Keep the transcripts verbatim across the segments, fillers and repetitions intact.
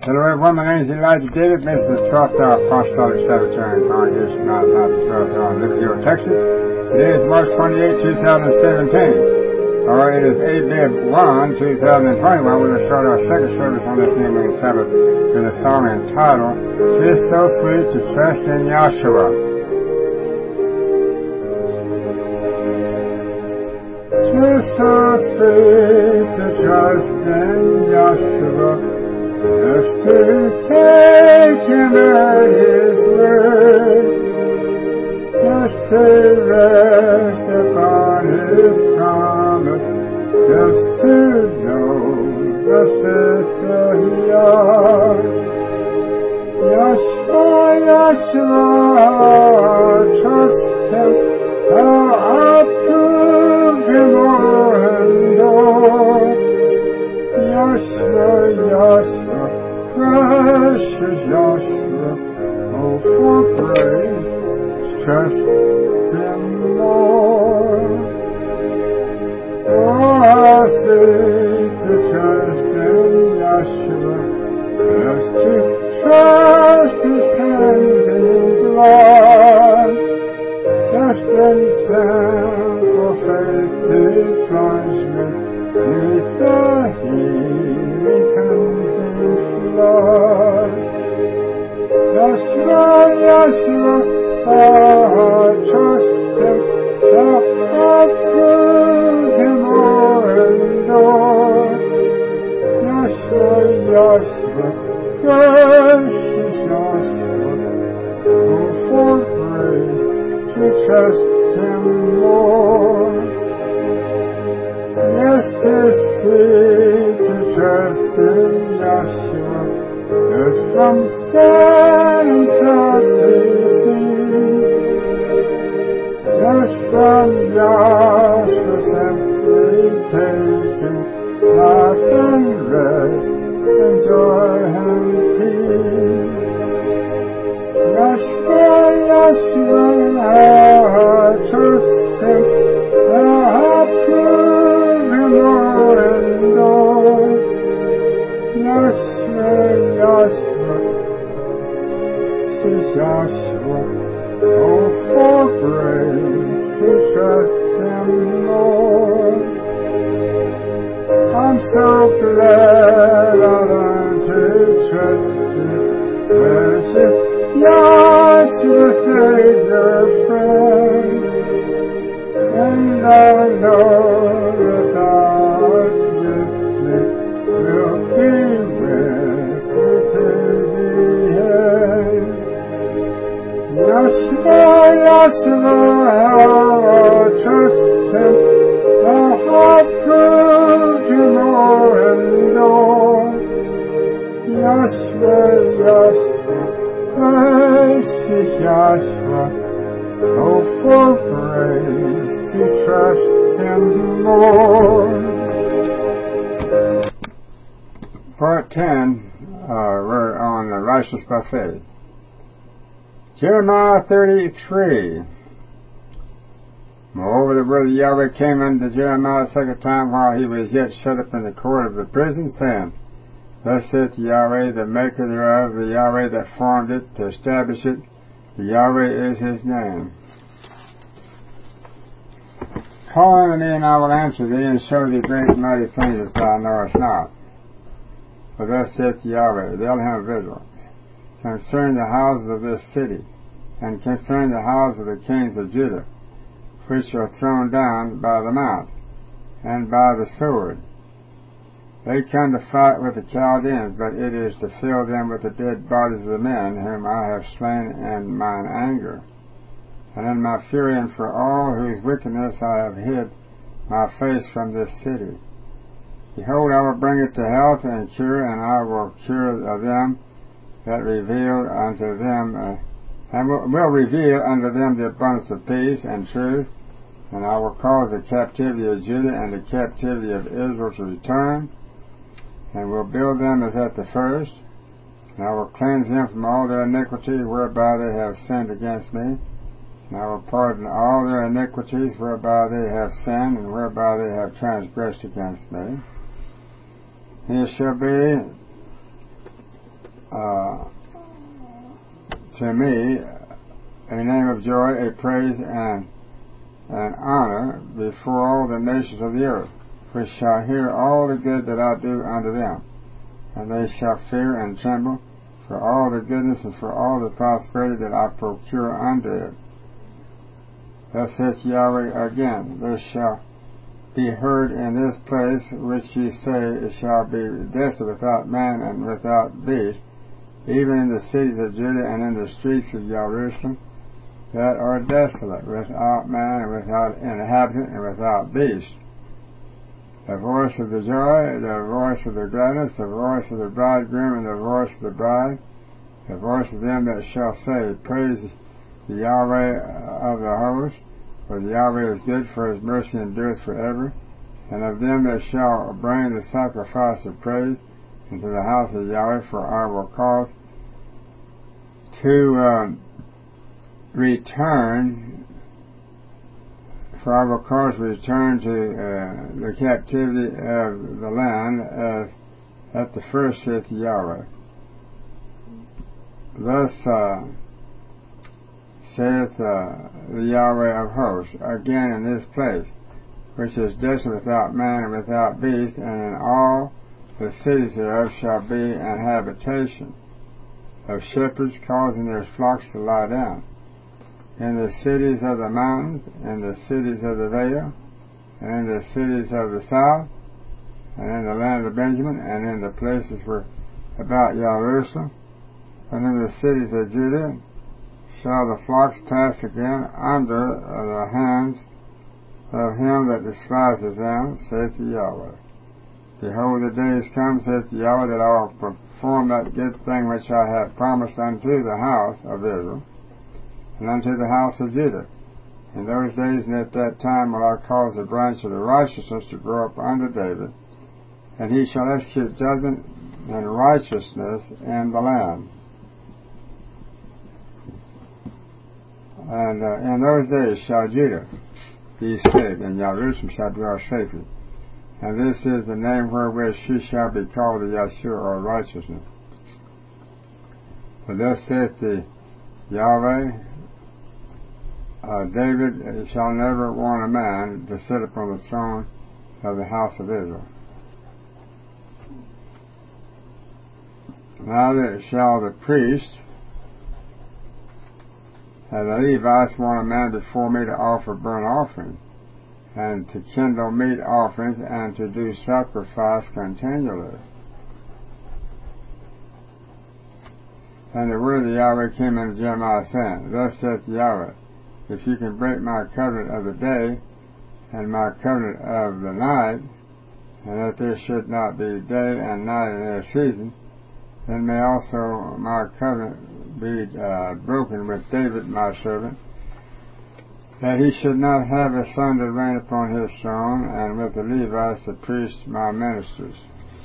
Hello everyone, my name is Elijah David, Minister of the twelfth Hour Apostolic Sabbatarian Congregation, Mount Zion, the twelfth Hour in Liberty Hill, Texas. Today is March twenty-eighth, twenty seventeen. Alright, it is A B I B one, twenty twenty-one. We're going to start our second service on this New Moon Sabbath with a song entitled, "'Tis So Sweet to Trust in Yahshua." "'Tis so sweet to trust in Yahshua, just to take Him at His word, just to rest upon His promise, just to know the Sifter Yah. Yahshua, Yahshua, trust Him, I'll prove Him o'er and o'er. Yahshua, Yahshua, precious Yahshua, oh for grace, trust Him more. Oh, how sweet to trust in Yahshua, just to trust His cleansing blood, just in simple faith to plunge me with the healing cleansing flood. Yahshua, Yahshua, I trust Him, I'll prove Him o'er and o'er. Yahshua, Yahshua, precious Yahshua, oh for grace to trust Him more. Yes, 'tis sweet to trust in Yahshua, just from sun and sun to sea, just from Yahshua simply taking life and rest and joy and peace. Yahshua, Yahshua, I trust Him, I'll prove Him o'er and o'er. Yahshua, Yahshua, says Yahshua, oh for grace to trust Him more. I'm so glad I learned to trust Thee, precious Yahshua, Savior, friend. And I know that Thou art with me, will be with me to the end. Yahshua, Yahshua, I'll trust Him, I'll prove Him o'er and o'er. Yahshua, Yahshua, precious Yahshua, oh for grace to trust Him more. Part ten, uh, we're on the righteous by faith. Jeremiah thirty-three. Moreover, the word of Yahweh came unto Jeremiah a second time while he was yet shut up in the court of the prison, saying, Thus saith Yahweh, the maker thereof, the Yahweh that formed it, to establish it, the Yahweh is His name. Call unto me, and I will answer thee, and show thee great and mighty things that thou knowest not. For thus saith Yahweh, the Elohim of Israel, concerning the houses of this city, and concerning the houses of the kings of Judah, which are thrown down by the mouth, and by the sword. They come to fight with the Chaldeans, but it is to fill them with the dead bodies of the men whom I have slain in mine anger, and in my fury, and for all whose wickedness I have hid my face from this city. Behold, I will bring it to health and cure, and I will cure of them that reveal unto them, uh, and will, will reveal unto them the abundance of peace and truth, and I will cause the captivity of Judah and the captivity of Israel to return, and will build them as at the first, and I will cleanse them from all their iniquity whereby they have sinned against me, and I will pardon all their iniquities whereby they have sinned and whereby they have transgressed against me. And it shall be uh, to me a name of joy, a praise, and an honor before all the nations of the earth, which shall hear all the good that I do unto them. And they shall fear and tremble for all the goodness and for all the prosperity that I procure unto it. Thus saith Yahweh again, there shall be heard in this place which ye say it shall be desolate without man and without beast, even in the cities of Judah and in the streets of Jerusalem that are desolate, without man and without inhabitant and without beast. The voice of the joy, the voice of the gladness, the voice of the bridegroom and the voice of the bride, the voice of them that shall say, praise the Yahweh of the host, for the Yahweh is good, for his mercy endureth forever, and of them that shall bring the sacrifice of praise into the house of Yahweh, for I will cause to um, return, for I will cause to return to uh, the captivity of the land as at the first, saith Yahweh. Thus uh, saith uh, the Yahweh of hosts, again in this place, which is desolate without man and without beast, and in all the cities thereof shall be an habitation of shepherds causing their flocks to lie down. In the cities of the mountains, in the cities of the vale, and in the cities of the south, and in the land of Benjamin, and in the places where about Jerusalem, and in the cities of Judah, shall the flocks pass again under the hands of him that despises them, saith Yahweh. Behold, the days come, saith Yahweh, that I will perform that good thing which I have promised unto the house of Israel, and unto the house of Judah. In those days and at that time will I cause a branch of the righteousness to grow up unto David, and he shall execute judgment and righteousness in the land. And uh, in those days shall Judah be saved, and Jerusalem shall dwell safely. And this is the name wherewith she shall be called the Yeshua, or righteousness. For thus saith the Yahweh, uh, David shall never want a man to sit upon the throne of the house of Israel. Neither shall the priest and the Levites want a man before me to offer burnt offerings, and to kindle meat offerings, and to do sacrifice continually. And the word of Yahweh came unto Jeremiah, saying, thus saith Yahweh, if you can break my covenant of the day, and my covenant of the night, and that there should not be day and night in their season, then may also my covenant be uh, broken with David my servant, that he should not have a son to reign upon his throne, and with the Levites the priests my ministers.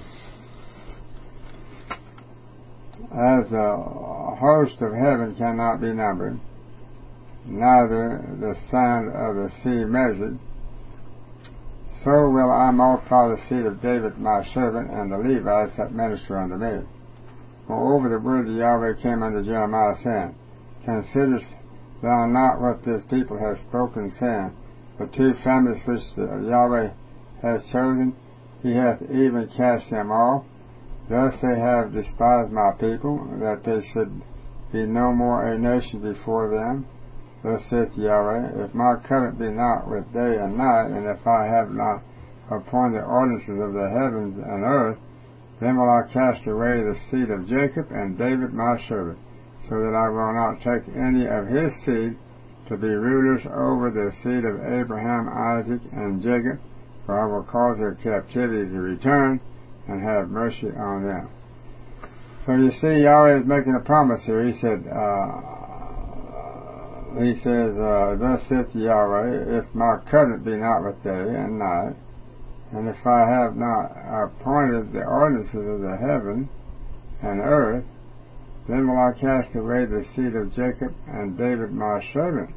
As the host of heaven cannot be numbered, neither the sand of the sea measured, so will I multiply the seed of David my servant, and the Levites that minister unto me. Moreover, the word of Yahweh came unto Jeremiah, saying, considerest thou not what this people has spoken, saying, the two families which Yahweh has chosen, he hath even cast them off. Thus they have despised my people, that they should be no more a nation before them. Thus saith Yahweh, if my covenant be not with day and night, and if I have not appointed the ordinances of the heavens and earth, then will I cast away the seed of Jacob and David my servant, so that I will not take any of his seed to be rulers over the seed of Abraham, Isaac, and Jacob, for I will cause their captivity to return, and have mercy on them. So you see, Yahweh is making a promise here. He said, uh, he says, uh, thus saith Yahweh, if my covenant be not with day and night, and if I have not appointed the ordinances of the heaven and earth, then will I cast away the seed of Jacob and David my servant.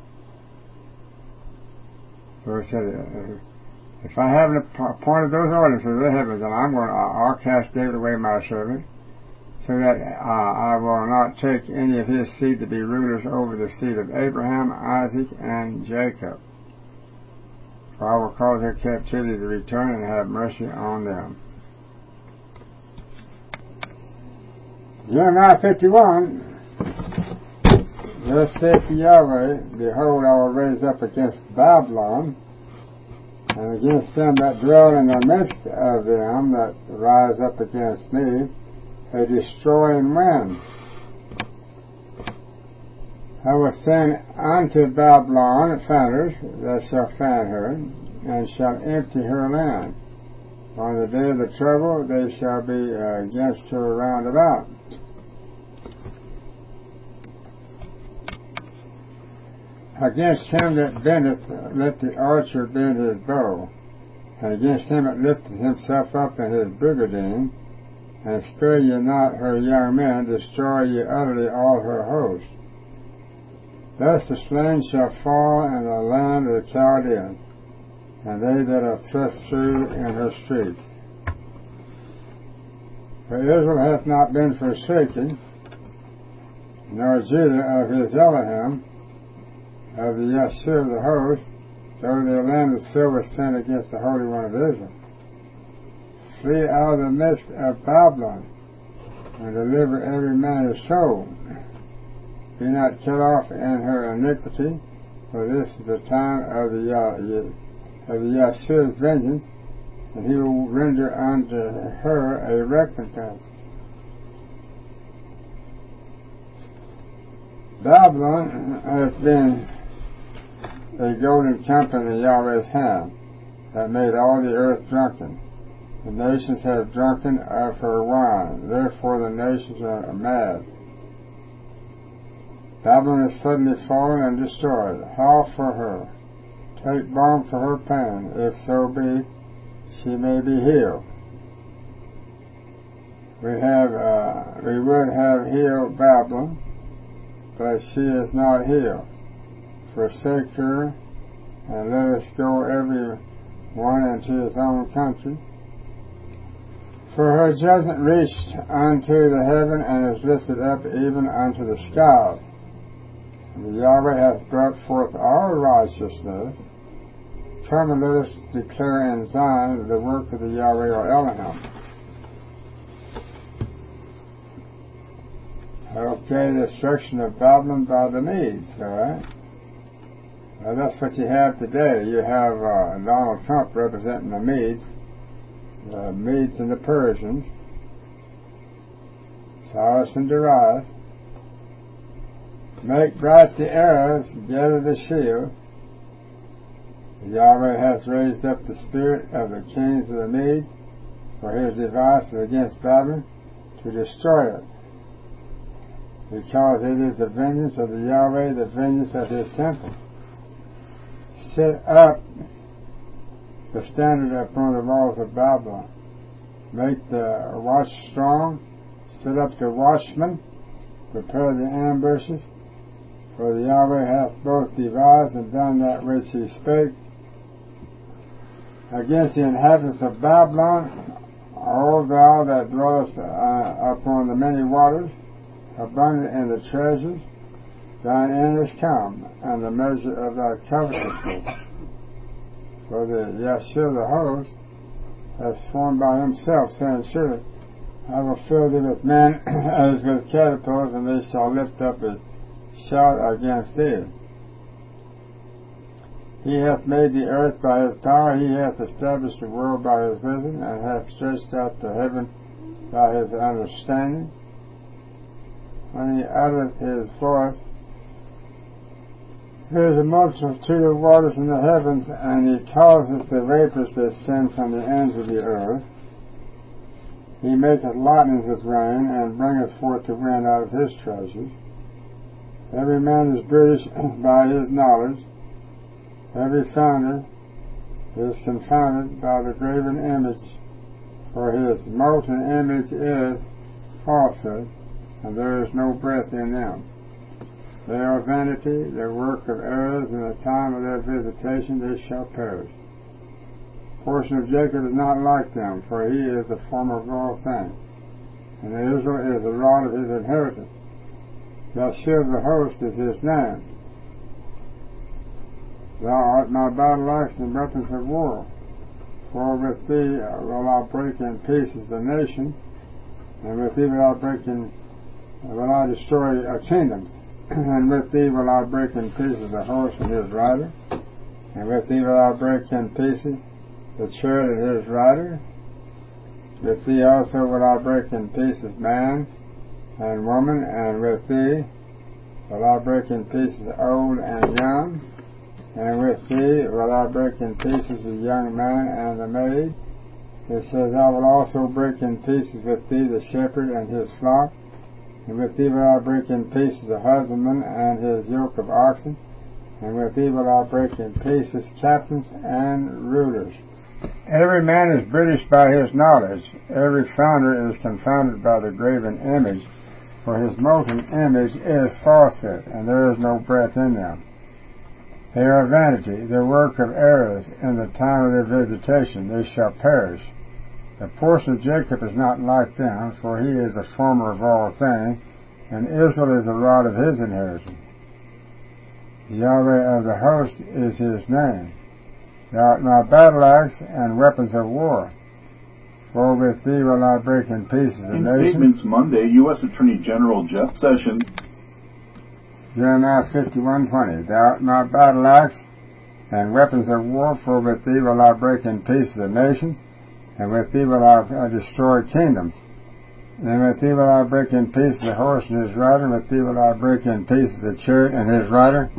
So he said, if I haven't appointed those ordinances of the heavens, then I'm going to, I'll cast David away my servant. so that uh, I will not take any of his seed to be rulers over the seed of Abraham, Isaac, and Jacob. For I will cause their captivity to return and have mercy on them. Jeremiah fifty-one, thus saith Yahweh, behold, I will raise up against Babylon, and against them that dwell in the midst of them that rise up against me, a destroying wind. I will send unto Babylon fanners that shall fan her, and shall empty her land. On the day of the trouble they shall be uh, against her round about. Against him that bendeth, let the archer bend his bow, and against him that lifteth himself up in his brigandine, and spare ye not her young men, destroy ye utterly all her host. Thus the slain shall fall in the land of the Chaldeans, and they that are thrust through in her streets. For Israel hath not been forsaken, nor Judah of his Elohim, of the Yeshua of the host, though their land was filled with sin against the Holy One of Israel. Flee out of the midst of Babylon, and deliver every man his soul. Be not cut off in her iniquity, for this is the time of the of the Yeshua's vengeance, and he will render unto her a recompense. Babylon hath been a golden cup in Yahweh's hand, that made all the earth drunken. The nations have drunken of her wine, therefore the nations are mad. Babylon is suddenly fallen and destroyed. Howl for her. Take balm for her pain, if so be she may be healed. We have, uh, we would have healed Babylon, but she is not healed. Forsake her, and let us go every one into his own country. For her judgment reached unto the heaven, and is lifted up even unto the skies. And the Yahweh hath brought forth our righteousness. Come and let us declare in Zion the work of the Yahweh or Elohim. Okay, the destruction of Babylon by the Medes, alright? Well, that's what you have today. You have uh, Donald Trump representing the Medes, the Medes and the Persians, Cyrus and Darius. Make bright the arrows, gather the shield. Yahweh hath raised up the spirit of the kings of the Medes, for his device is against Babylon, to destroy it. Because it is the vengeance of the Yahweh, the vengeance of his temple. Set up the standard upon the walls of Babylon. Make the watch strong. Set up the watchmen. Prepare the ambushes. For the Yahweh hath both devised and done that which he spake against the inhabitants of Babylon. O thou that dwellest uh, upon the many waters, abundant in the treasures, thine end is come, and the measure of thy covetousness. For the Yeshua the host has sworn by himself, saying, surely I will fill thee with men as with caterpillars, and they shall lift up a shout against thee. He hath made the earth by his power, he hath established the world by his wisdom, and hath stretched out the heaven by his understanding. When he uttereth his voice, there is a multitude of waters in the heavens, and he causeth the vapors to ascend from the ends of the earth. He maketh lightnings with rain, and bringeth forth the wind out of his treasures. Every man is British by his knowledge. Every founder is confounded by the graven image, for his molten image is falsehood, and there is no breath in them. They are vanity, the work of errors, in the time of their visitation they shall perish. The portion of Jacob is not like them, for he is the former of all things, and Israel is the rod of his inheritance. Yahshua the host is his name. Thou art my battle axe and weapons of war. For with thee will I break in pieces the nations, and with thee will I break in, will I destroy uh, kingdoms. And with thee will I break in pieces the horse and his rider, and with thee will I break in pieces the chariot and his rider. With thee also will I break in pieces man and woman, and with thee will I break in pieces old and young, and with thee will I break in pieces the young man and the maid. It says, I will also break in pieces with thee the shepherd and his flock, and with thee will I break in pieces the husbandman and his yoke of oxen, and with thee will I break in pieces captains and rulers. Every man is British by his knowledge. Every founder is confounded by the graven image, for his molten image is falsehood, and there is no breath in them. They are vanity, the work of errors. In the time of their visitation they shall perish. The portion of Jacob is not like them, for he is the former of all things, and Israel is the rod of his inheritance. Yahweh of the host is his name. Thou art my battle axe and weapons of war. For with thee will I break in pieces the In nations. statements Monday, U S Attorney General Jeff Sessions. Jeremiah fifty-one twenty. Thou art my battle axe and weapons of war, for with thee will I break in pieces the nations, and with thee will I destroy kingdoms. And with thee will I break in pieces the horse and his rider, and with thee will I break in pieces the chariot and his rider.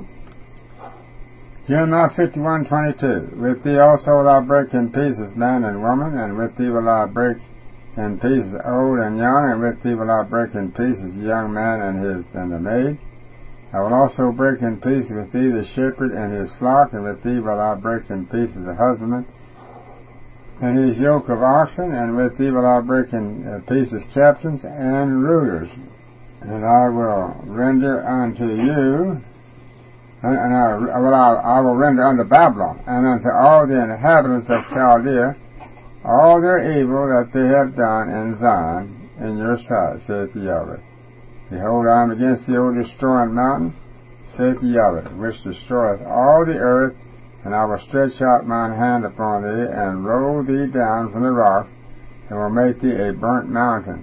Jeremiah fifty-one twenty-two. With thee also will I break in pieces man and woman, and with thee will I break in pieces old and young, and with thee will I break in pieces the young man and his and the maid. I will also break in pieces with thee the shepherd and his flock, and with thee will I break in pieces the husbandman and his yoke of oxen, and with thee will I break in pieces captains and rulers. And I will render unto you, and I, well, I, I will render unto Babylon, and unto all the inhabitants of Chaldea, all their evil that they have done in Zion in your sight, saith Yahweh. Behold, I am against the old destroying mountain, saith Yahweh, which destroyeth all the earth, and I will stretch out mine hand upon thee, and roll thee down from the rock, and will make thee a burnt mountain.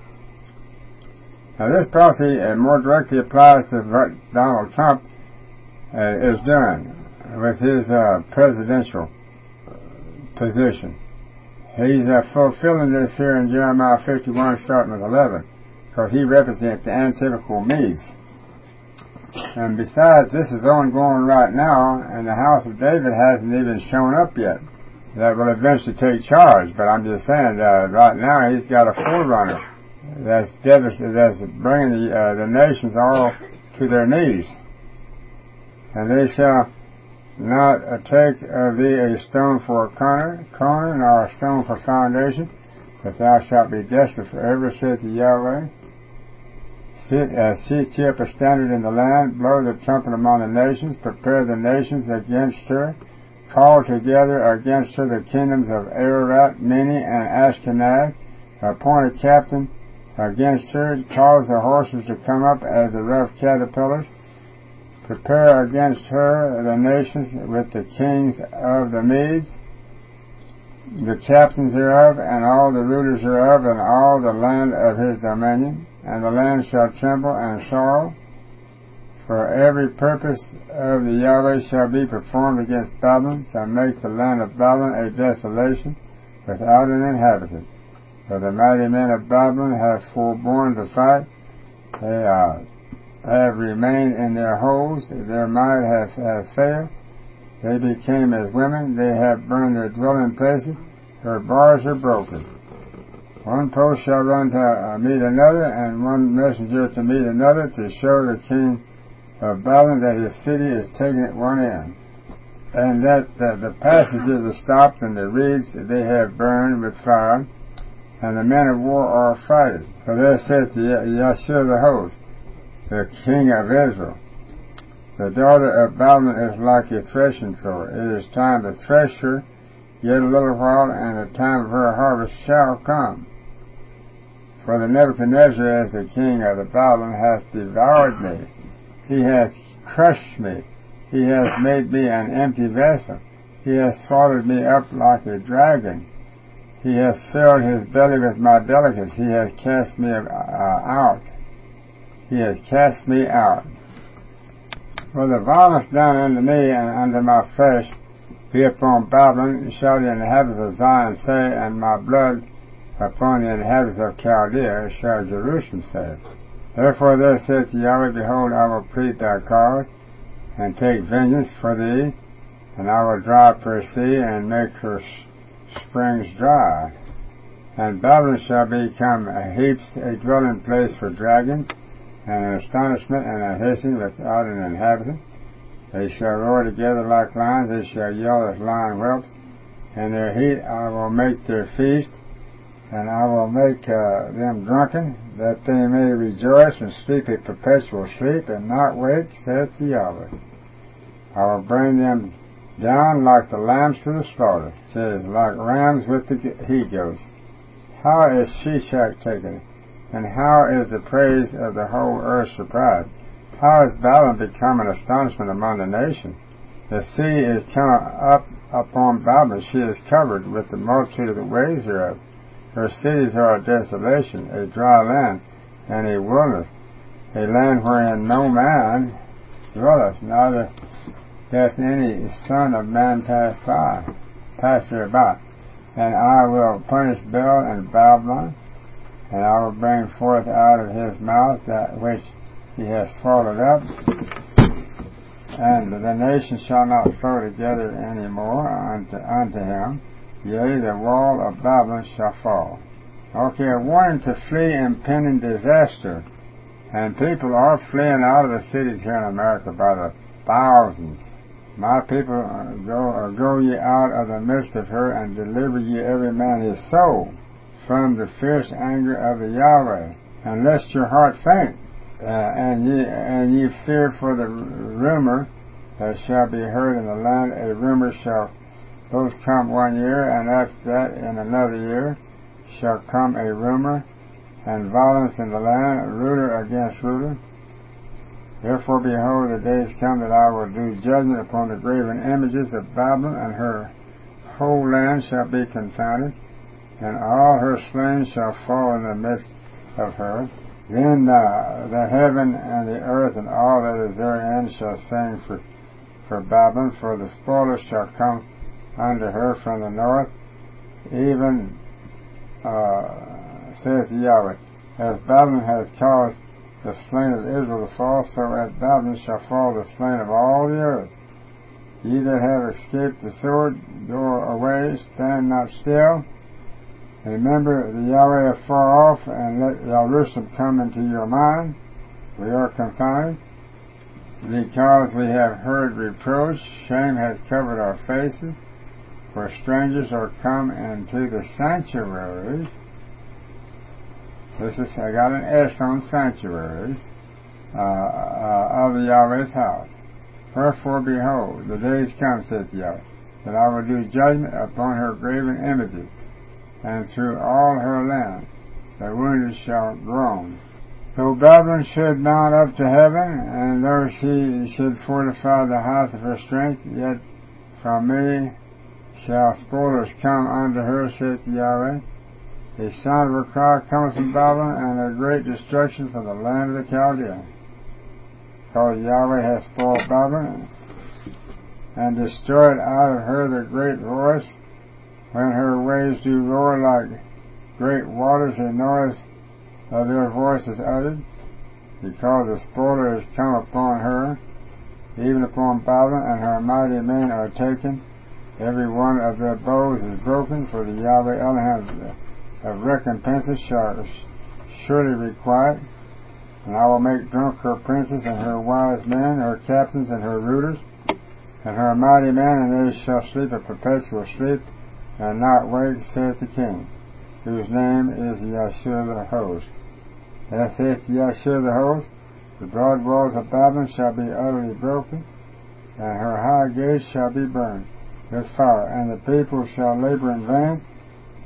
Now this prophecy uh, more directly applies to what Donald Trump uh, is doing with his uh, presidential position. He's uh, fulfilling this here in Jeremiah fifty-one, starting with eleven. Because he represents the antithetical Medes. And besides, this is ongoing right now, and the house of David hasn't even shown up yet. That will eventually take charge, but I'm just saying, uh, right now he's got a forerunner that's devastating, that's bringing the, uh, the nations all to their knees. And they shall not uh, take of thee a stone for a corner, corner, nor a stone for foundation, but thou shalt be desolate forever, saith the Yahweh. Sit, uh, set ye up a standard in the land, blow the trumpet among the nations, prepare the nations against her, call together against her the kingdoms of Ararat, Mini, and Ashkenaz, appoint a captain against her, cause the horses to come up as the rough caterpillars, prepare against her the nations with the kings of the Medes, the captains thereof, and all the rulers thereof, and all the land of his dominion. And the land shall tremble and sorrow, for every purpose of the Yahweh shall be performed against Babylon, to make the land of Babylon a desolation, without an inhabitant. For the mighty men of Babylon have forborne to fight, they uh, have remained in their holes, their might has, has failed, they became as women, they have burned their dwelling places, her bars are broken. One post shall run to uh, meet another, and one messenger to meet another, to show the king of Babylon that his city is taken at one end, and that uh, the passages are stopped, and the reeds they have burned with fire, and the men of war are frighted. For there saith Yahshua the host, the king of Israel, the daughter of Babylon is like a threshing floor. It is time to thresh her, yet a little while, and the time of her harvest shall come. For the Nebuchadnezzar, as the king of the Babylon, hath devoured me. He hath crushed me. He hath made me an empty vessel. He hath swallowed me up like a dragon. He hath filled his belly with my delicacies. He hath cast me uh, out. He hath cast me out. For the violence done unto me and unto my flesh be upon Babylon, shall the inhabitants of Zion say, and my blood upon the inhabitants of Chaldea shall Jerusalem say. Therefore thus saith Yahweh, behold, I will plead thy cause, and take vengeance for thee, and I will dry up her sea, and make her springs dry. And Babylon shall become a heaps, a dwelling place for dragons, and an astonishment and a hissing without an inhabitant. They shall roar together like lions, they shall yell as lion whelps. In their heat I will make their feast, and I will make uh, them drunken, that they may rejoice and sleep a perpetual sleep, and not wake, saith Yahweh. I will bring them down like the lambs to the slaughter, says, like rams with the he-goats. How is Shishak taken, and how is the praise of the whole earth surprised? How is Babylon become an astonishment among the nations? The sea is come up upon Babylon. She is covered with the multitude of the waves thereof. Her cities are a desolation, a dry land, and a wilderness, a land wherein no man dwelleth, neither doth any son of man pass by, pass thereby. And I will punish Bel and Babylon, and I will bring forth out of his mouth that which he has swallowed up, and the nations shall not flow together any more unto, unto him. Yea, the wall of Babylon shall fall. Okay, a warning to flee impending disaster. And people are fleeing out of the cities here in America by the thousands. My people, go, go ye out of the midst of her, and deliver ye every man his soul from the fierce anger of the Yahweh. And lest your heart faint, uh, and ye and ye fear for the rumor that shall be heard in the land. A rumor shall both come one year, and after that in another year shall come a rumor, and violence in the land, ruler against ruler. Therefore, behold, the days come that I will do judgment upon the graven images of Babylon, and her whole land shall be confounded, and all her slain shall fall in the midst of her. Then uh, the heaven and the earth and all that is therein shall sing for, for Babylon, for the spoilers shall come unto her from the north, even, uh, saith Yahweh, as Babylon hath caused the slain of Israel to fall, so at Babylon shall fall the slain of all the earth. Ye that have escaped the sword, go away, stand not still. Remember the Yahweh afar off, and let Jerusalem come into your mind. We are confounded, because we have heard reproach. Shame hath covered our faces, for strangers are come into the sanctuaries. This is, I got an S on sanctuaries, uh, uh, of the Yahweh's house. Wherefore, behold, the days come, saith Yahweh, that I will do judgment upon her graven images, and through all her land the wounded shall groan. Though Babylon should mount up to heaven, and though she should fortify the house of her strength, yet from me shall spoilers come unto her, saith Yahweh. A sound of a cry cometh from Babylon, and a great destruction from the land of the Chaldeans. Because Yahweh hath spoiled Babylon, and destroyed out of her the great voice, when her waves do roar like great waters, the noise of their voices uttered, because the spoiler is come upon her, even upon Babylon, and her mighty men are taken. Every one of their bows is broken, for the Yahweh Elohim of recompenses shall surely requite. And I will make drunk her princes and her wise men, her captains and her rulers, and her mighty men, and they shall sleep a perpetual sleep, and not wake, saith the King, whose name is Yahshua the host. Thus saith Yahshua the host, the broad walls of Babylon shall be utterly broken, and her high gates shall be burned with fire, and the people shall labor in vain,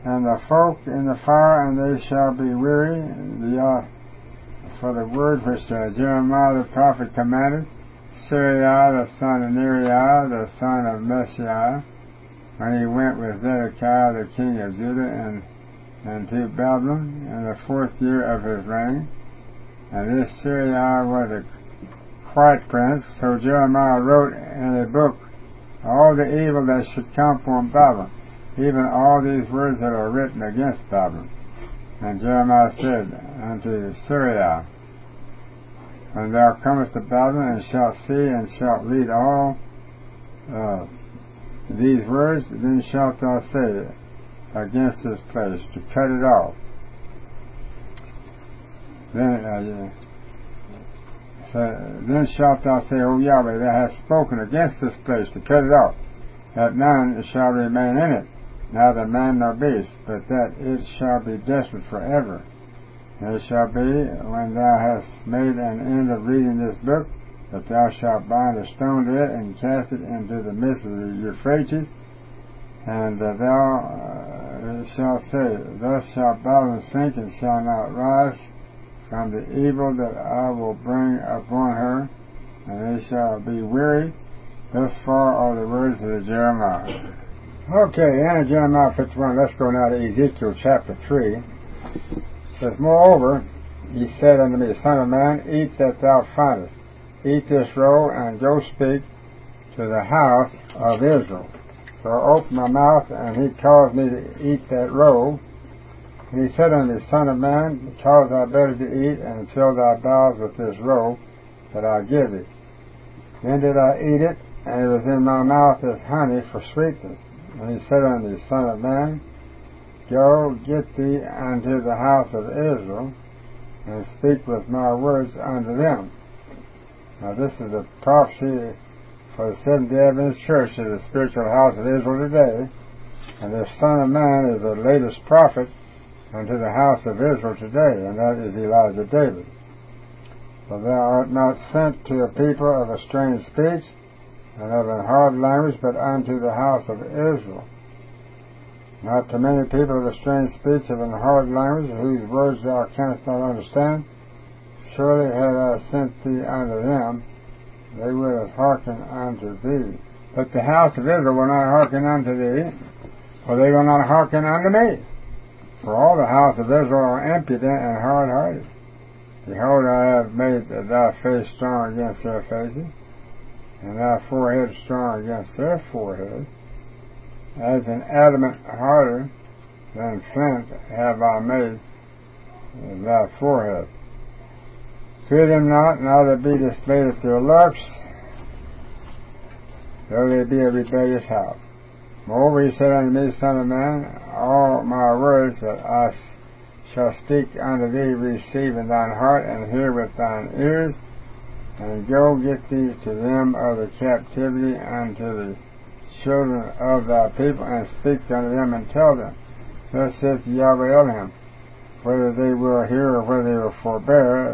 and the folk in the fire, and they shall be weary. The, uh, for the word which uh, Jeremiah the prophet commanded, Syria the son of Neriah, the son of Messiah, when he went with Zedekiah the king of Judah and, and to Babylon in the fourth year of his reign. And this Syria was a white prince, so Jeremiah wrote in a book all the evil that should come from Babylon, even all these words that are written against Babylon. And Jeremiah said unto Syria, when thou comest to Babylon, and shalt see and shalt read all uh, these words, then shalt thou say against this place, to cut it off. Then, uh, yeah. so, then shalt thou say, O Yahweh, thou hast spoken against this place, to cut it off, that none shall remain in it, neither man nor beast, but that it shall be desolate forever. And it shall be, when thou hast made an end of reading this book, that thou shalt bind a stone to it, and cast it into the midst of the Euphrates, and uh, thou uh, shalt say, thus shall Babylon sink, and shall not rise from the evil that I will bring upon her, and they shall be weary. Thus far are the words of the Jeremiah. Okay, and Jeremiah fifty-one. Let's go now to Ezekiel chapter three. It says, moreover, he said unto me, Son of man, eat that thou findest. Eat this roll, and go speak to the house of Israel. So I opened my mouth, and he caused me to eat that roll. And he said unto me, Son of man, cause thy belly to eat, and fill thy bowels with this roll that I give thee. Then did I eat it, and it was in my mouth as honey for sweetness. And he said unto me, Son of man, go get thee unto the house of Israel, and speak with my words unto them. Now this is a prophecy for the Seventh-day Adventist Church, to the spiritual house of Israel today. And this Son of Man is the latest prophet unto the house of Israel today, and that is Elijah David. For thou art not sent to a people of a strange speech, and of an hard language, but unto the house of Israel. Not to many people of a strange speech, of an hard language, whose words thou canst not understand. Surely had I sent thee unto them, they would have hearkened unto thee. But the house of Israel will not hearken unto thee, for they will not hearken unto me. For all the house of Israel are impudent and hard-hearted. Behold, I have made thy face strong against their faces, and thy forehead strong against their foreheads. As an adamant harder than flint have I made thy forehead. Fear them not, neither be dismayed at their looks, though they be a rebellious house. Moreover, he said unto me, Son of man, all my words that I shall speak unto thee receive in thine heart, and hear with thine ears, and go get thee to them of the captivity unto the children of thy people, and speak unto them, and tell them, thus saith Yahweh Elohim, whether they will hear or whether they will forbear.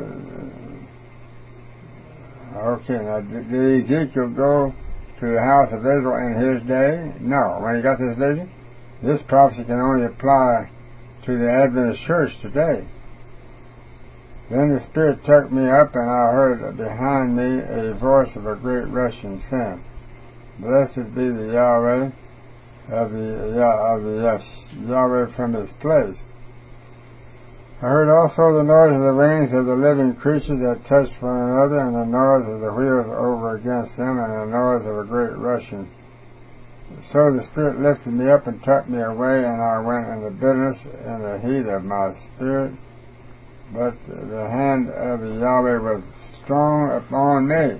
Okay, now did Ezekiel go to the house of Israel in his day? No. When he got this vision, this prophecy can only apply to the Adventist church today. Then the Spirit took me up, and I heard behind me a voice of a great rushing saying, Blessed be the Yahweh of the, Yah, of the yes, Yahweh from his place. I heard also the noise of the wings of the living creatures that touched one another, and the noise of the wheels over against them, and the noise of a great rushing. So the Spirit lifted me up and took me away, and I went in the bitterness and the heat of my spirit. But the hand of the Yahweh was strong upon me.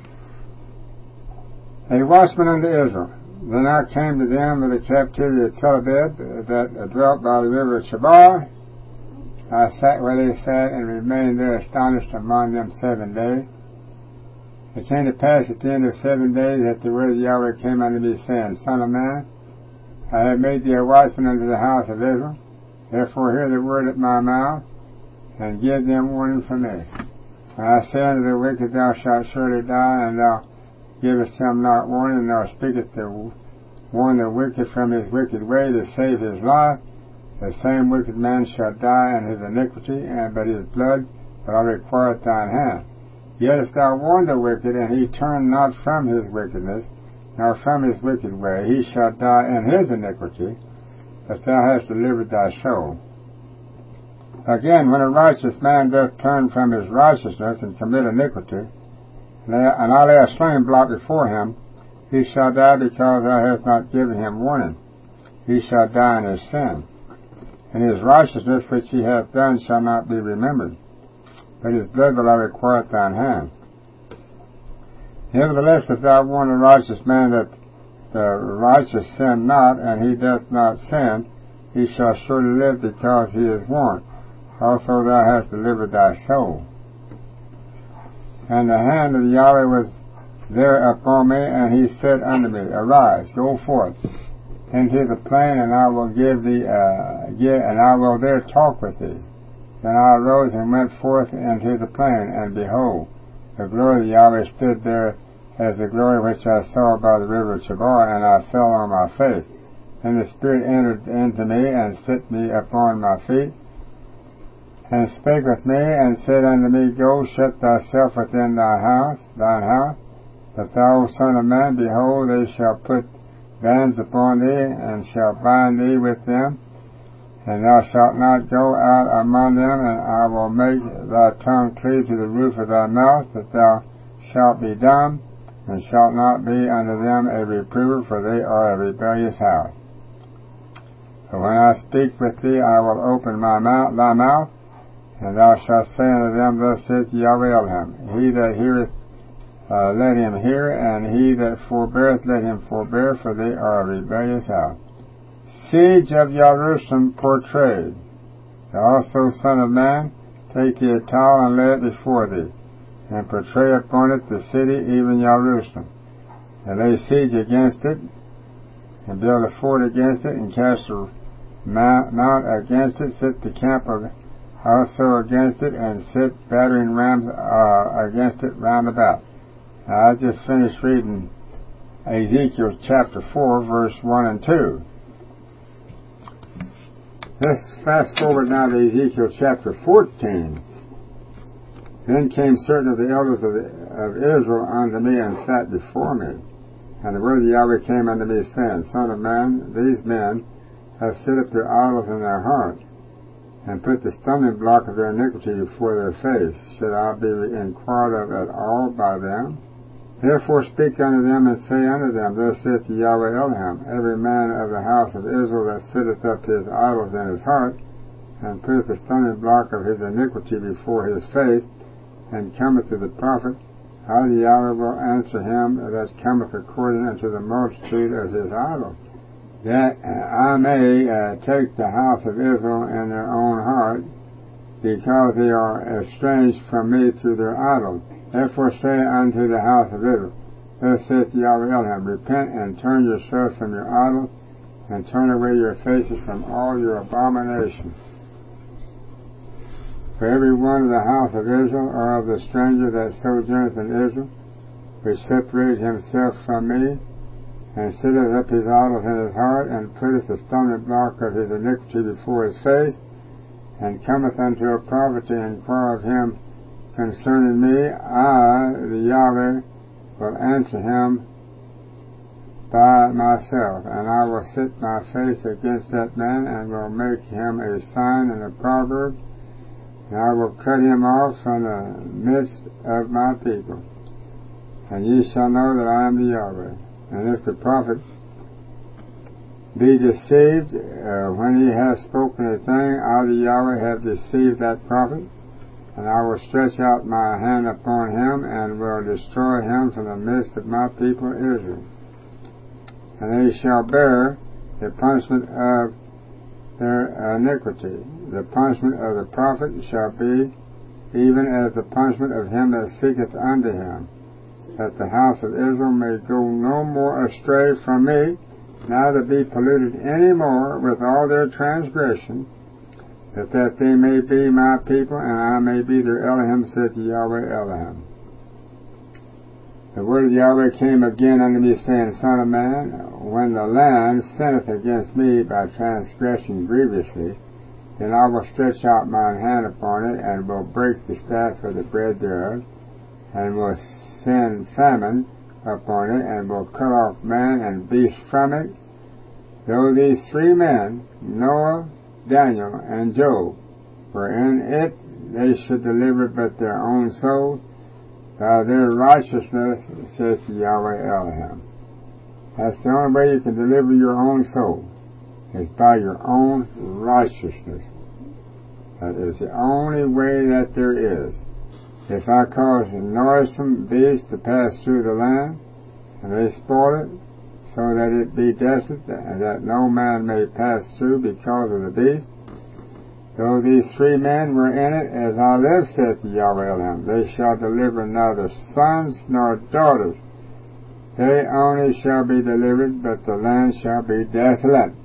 A watchman unto Israel. Then I came to them of the captivity of Tel Abib, that dwelt by the river Chebar. I sat where they sat, and remained there astonished among them seven days. It came to pass at the end of seven days that the word of Yahweh came unto me, saying, Son of man, I have made thee a watchman unto the house of Israel. Therefore hear the word at my mouth, and give them warning from me. And I say unto the wicked, Thou shalt surely die, and thou givest him not warning, nor speakest to warn the wicked from his wicked way, to save his life. The same wicked man shall die in his iniquity, and but his blood will I require at thine hand. Yet if thou warn the wicked, and he turn not from his wickedness, nor from his wicked way, he shall die in his iniquity, but thou hast delivered thy soul. Again, when a righteous man doth turn from his righteousness and commit iniquity, and I lay a slain block before him, he shall die because thou hast not given him warning. He shall die in his sin. And his righteousness which he hath done shall not be remembered, but his blood will I require at thine hand. Nevertheless, if thou warn a righteous man that the righteous sin not, and he doth not sin, he shall surely live because he is warned. Also thou hast delivered thy soul. And the hand of Yahweh was there upon me, and he said unto me, Arise, go forth into the plain, and I will give thee, uh, give, and I will there talk with thee. Then I arose and went forth into the plain, and behold, the glory of Yahweh stood there as the glory which I saw by the river of Chebar, and I fell on my face. And the Spirit entered into me, and set me upon my feet, and spake with me, and said unto me, Go, shut thyself within thy house, thine house, that thou, son of man, behold, they shall put bands upon thee, and shall bind thee with them, and thou shalt not go out among them, and I will make thy tongue cleave to the roof of thy mouth, that thou shalt be dumb, and shalt not be unto them a reprover, for they are a rebellious house. But when I speak with thee, I will open my mouth, thy mouth, and thou shalt say unto them, Thus saith Yahweh Elohim, He that heareth, uh, let him hear, and he that forbeareth, let him forbear, for they are a rebellious house. Siege of Jerusalem portrayed. Thou also, son of man, take thee a towel and lay it before thee, and portray upon it the city, even Jerusalem, and lay siege against it, and build a fort against it, and cast a mount against it, set the camp of also against it, and set battering rams uh, against it round about. Now, I just finished reading Ezekiel chapter four, verse one and two. Let's fast forward now to Ezekiel chapter fourteen. Then came certain of the elders of, the, of Israel unto me, and sat before me. And the word of Yahweh came unto me, saying, Son of man, these men have set up their idols in their heart, and put the stumbling block of their iniquity before their face. Should I be inquired of at all by them? Therefore speak unto them, and say unto them, Thus saith Yahweh Elohim, Every man of the house of Israel that setteth up his idols in his heart, and putteth the stumbling block of his iniquity before his face, and cometh to the prophet, how the Yahweh will answer him that cometh according unto the multitude of his idols, that I may uh, take the house of Israel in their own heart, because they are estranged from me through their idols. Therefore say unto the house of Israel, Thus saith Yahweh Elohim, Repent and turn yourselves from your idols, and turn away your faces from all your abominations. For every one of the house of Israel, or of the stranger that sojourneth in Israel, which separated himself from me, and setteth up his idols in his heart, and putteth the stumbling block of his iniquity before his face, and cometh unto a prophet to inquire of him concerning me, I, the Yahweh, will answer him by myself, and I will set my face against that man, and will make him a sign and a proverb, and I will cut him off from the midst of my people. And ye shall know that I am the Yahweh. And if the prophet be deceived, uh, when he hath spoken a thing, I, the Yahweh, have deceived that prophet, and I will stretch out my hand upon him, and will destroy him from the midst of my people Israel. And they shall bear the punishment of their iniquity. The punishment of the prophet shall be even as the punishment of him that seeketh unto him, that the house of Israel may go no more astray from me, neither be polluted any more with all their transgression, but that they may be my people, and I may be their Elohim, saith Yahweh Elohim. The word of Yahweh came again unto me, saying, Son of man, when the land sinneth against me by transgression grievously, then I will stretch out mine hand upon it, and will break the staff of the bread thereof, and will send famine upon it, and will cut off man and beast from it. Though these three men, Noah, Daniel, and Job, were in it, they should deliver but their own soul by their righteousness, saith Yahweh Elohim. That's the only way you can deliver your own soul, is by your own righteousness. That is the only way that there is. If I cause a noisome beast to pass through the land, and they spoil it, so that it be desolate, and that no man may pass through because of the beast, though these three men were in it, as I live, saith Yahweh Elohim, they shall deliver neither sons nor daughters. They only shall be delivered, but the land shall be desolate.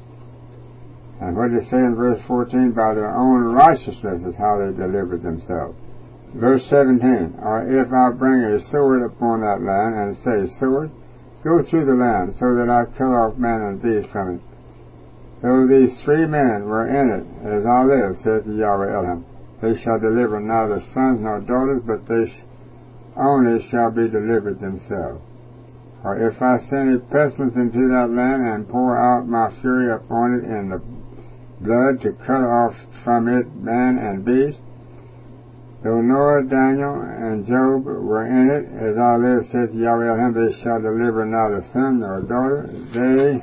And what does it say in verse fourteen? By their own righteousness is how they delivered themselves. Verse seventeen, or if I bring a sword upon that land, and say, Sword, go through the land, so that I cut off man and beast from it. Though these three men were in it, as I live, saith Yahweh Elohim, they shall deliver neither sons nor daughters, but they sh- only shall be delivered themselves. Or if I send a pestilence into that land, and pour out my fury upon it in the blood, to cut off from it man and beast, though Noah, Daniel, and Job were in it, as I live, saith Yahweh Elohim, they shall deliver neither son nor daughter. They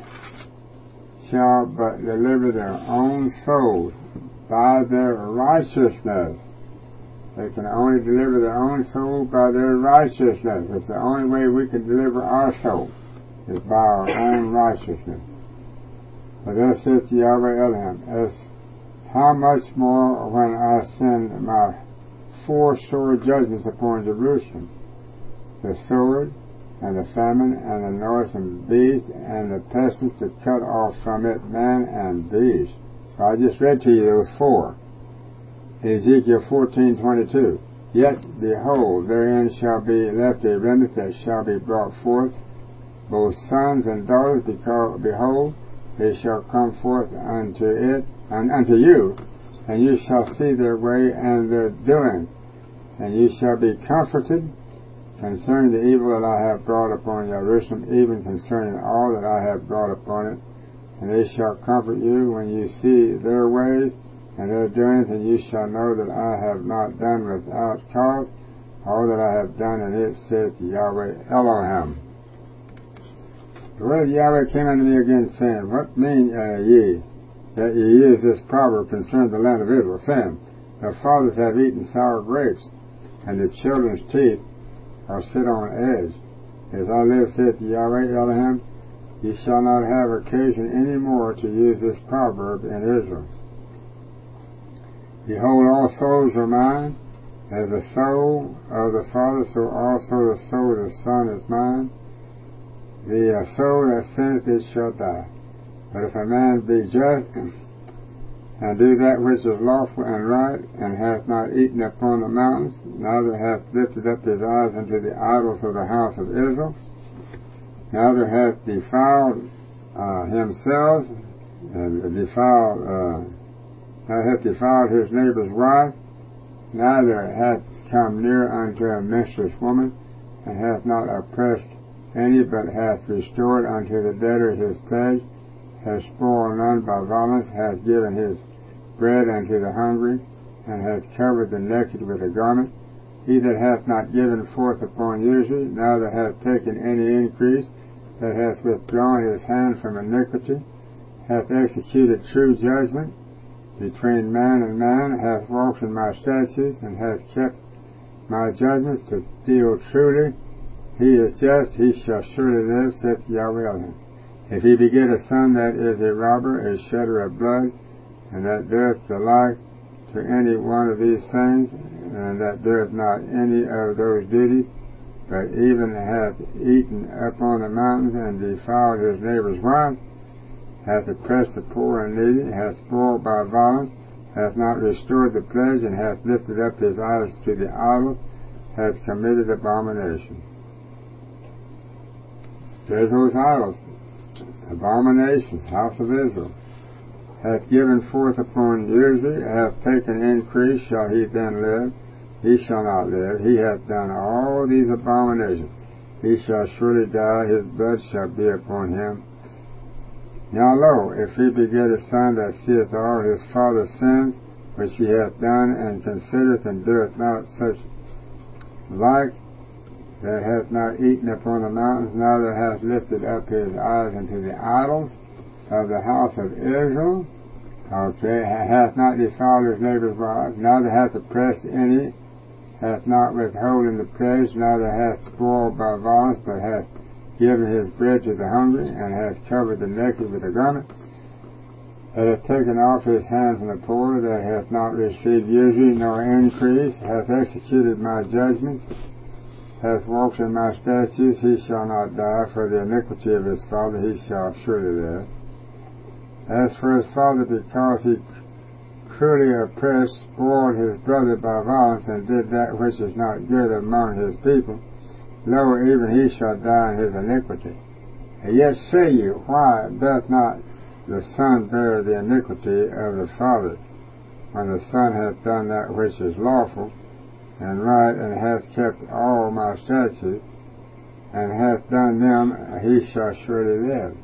shall but deliver their own souls by their righteousness. They can only deliver their own soul by their righteousness. It's the only way we can deliver our soul, is by our own righteousness. But thus saith Yahweh Elohim, as how much more when I send my four sore judgments upon Jerusalem, the sword, and the famine, and the noisome beast, and the pestilence, to cut off from it man and beast. So I just read to you those four. Ezekiel fourteen twenty-two. Yet, behold, therein shall be left a remnant that shall be brought forth, both sons and daughters, because, behold, they shall come forth unto it, and unto you, and you shall see their way and their doings, and you shall be comforted concerning the evil that I have brought upon Jerusalem, even concerning all that I have brought upon it. And they shall comfort you when you see their ways and their doings, and you shall know that I have not done without cause all that I have done in it, saith Yahweh Elohim. The word of Yahweh came unto me again, saying, What mean uh, ye that ye use this proverb concerning the land of Israel, saying, Their fathers have eaten sour grapes, and the children's teeth are set on edge. As I live, saith Yahweh Elohim, ye shall not have occasion any more to use this proverb in Israel. Behold, all souls are mine. As the soul of the Father, so also the soul of the Son is mine. The uh, soul that sinneth, it shall die. But if a man be just, and do that which is lawful and right, and hath not eaten upon the mountains, neither hath lifted up his eyes unto the idols of the house of Israel, neither hath defiled uh, himself, and defiled, uh, neither hath defiled his neighbor's wife, neither hath come near unto a menstruous woman, and hath not oppressed any, but hath restored unto the debtor his pledge, hath spoiled none by violence, hath given his bread unto the hungry, and hath covered the naked with a garment. He that hath not given forth upon usury, neither hath taken any increase, that hath withdrawn his hand from iniquity, hath executed true judgment between man and man, hath walked in my statutes, and hath kept my judgments to deal truly. He is just, he shall surely live, saith Yahweh Elohim. If he beget a son that is a robber, a shedder of blood, and that doeth the like to any one of these things, and that doeth not any of those duties, but even hath eaten upon the mountains, and defiled his neighbor's wife, hath oppressed the poor and needy, hath spoiled by violence, hath not restored the pledge, and hath lifted up his eyes to the idols, hath committed abomination. Israel's idols, abominations, house of Israel, hath given forth upon usury, hath taken increase, shall he then live? He shall not live. He hath done all these abominations. He shall surely die, his blood shall be upon him. Now lo, if he beget a son that seeth all his father's sins, which he hath done, and considereth and doeth not such like, that hath not eaten upon the mountains, neither hath lifted up his eyes unto the idols of the house of Israel, okay, hath not defiled his neighbor's wife, neither hath oppressed any, hath not withholden the pledge, neither hath spoiled by violence, but hath given his bread to the hungry, and hath covered the naked with a garment, that hath taken off his hand from the poor, that hath not received usury nor increase, hath executed my judgments, hath walked in my statutes, he shall not die. For the iniquity of his father he shall surely live. As for his father, because he cruelly oppressed, spoiled his brother by violence, and did that which is not good among his people, lo, even he shall die in his iniquity. And yet say you, why doth not the son bear the iniquity of the father, when the son hath done that which is lawful and right, and hath kept all my statutes, and hath done them, he shall surely live.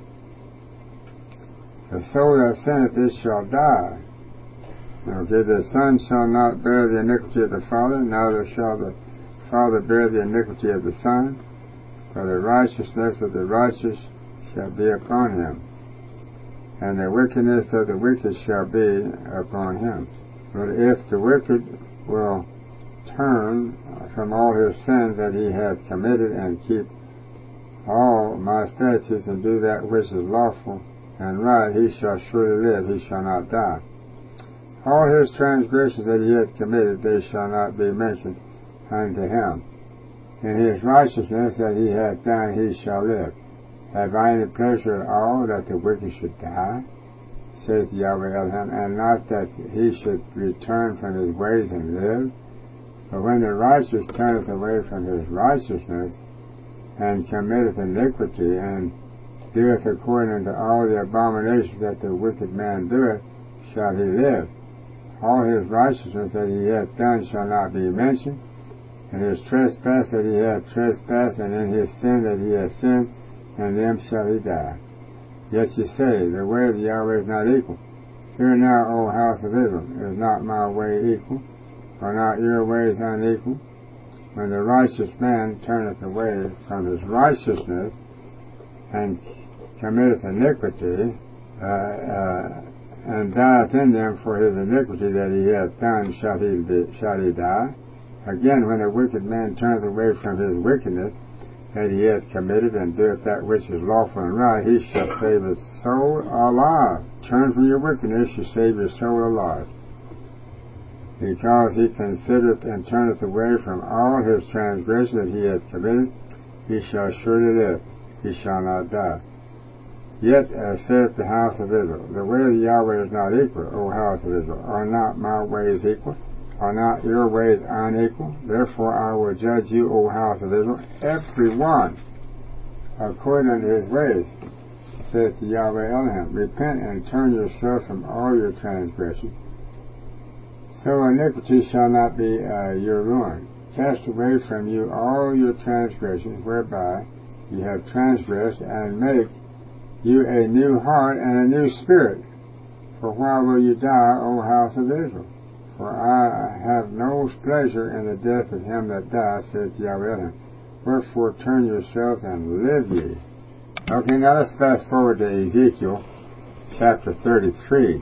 The soul that sinneth, it shall die. Okay, the son shall not bear the iniquity of the father, neither shall the father bear the iniquity of the son, for the righteousness of the righteous shall be upon him, and the wickedness of the wicked shall be upon him. But if the wicked will turn from all his sins that he hath committed, and keep all my statutes, and do that which is lawful and right, he shall surely live, he shall not die. All his transgressions that he hath committed, they shall not be mentioned unto him. In his righteousness that he hath done, he shall live. Have I any pleasure at all that the wicked should die, saith Yahweh Elohim, and not that he should return from his ways and live? But when the righteous turneth away from his righteousness, and committeth iniquity, and doeth according to all the abominations that the wicked man doeth, shall he live. All his righteousness that he hath done shall not be mentioned, and his trespass that he hath trespassed, and in his sin that he hath sinned, and them shall he die. Yet ye say, the way of Yahweh is not equal. Hear now, O house of Israel, is not my way equal? Are not your ways unequal? When the righteous man turneth away from his righteousness, and committeth iniquity, uh, uh, and dieth in them for his iniquity that he hath done, shall he, be, shall he die? Again, when the wicked man turneth away from his wickedness that he hath committed, and doeth that which is lawful and right, he shall save his soul alive. Turn from your wickedness, you save your soul alive. Because he considereth and turneth away from all his transgression that he hath committed, he shall surely live, he shall not die. Yet, as saith the house of Israel, the way of Yahweh is not equal, O house of Israel. Are not my ways equal? Are not your ways unequal? Therefore I will judge you, O house of Israel, every one according to his ways, saith Yahweh Elohim. Repent and turn yourselves from all your transgressions, so iniquity shall not be uh, your ruin. Cast away from you all your transgressions, whereby you have transgressed, and make you a new heart and a new spirit. For why will you die, O house of Israel? For I have no pleasure in the death of him that dies, saith Yahweh. Wherefore turn yourselves and live ye. Okay, now let's fast forward to Ezekiel chapter thirty-three.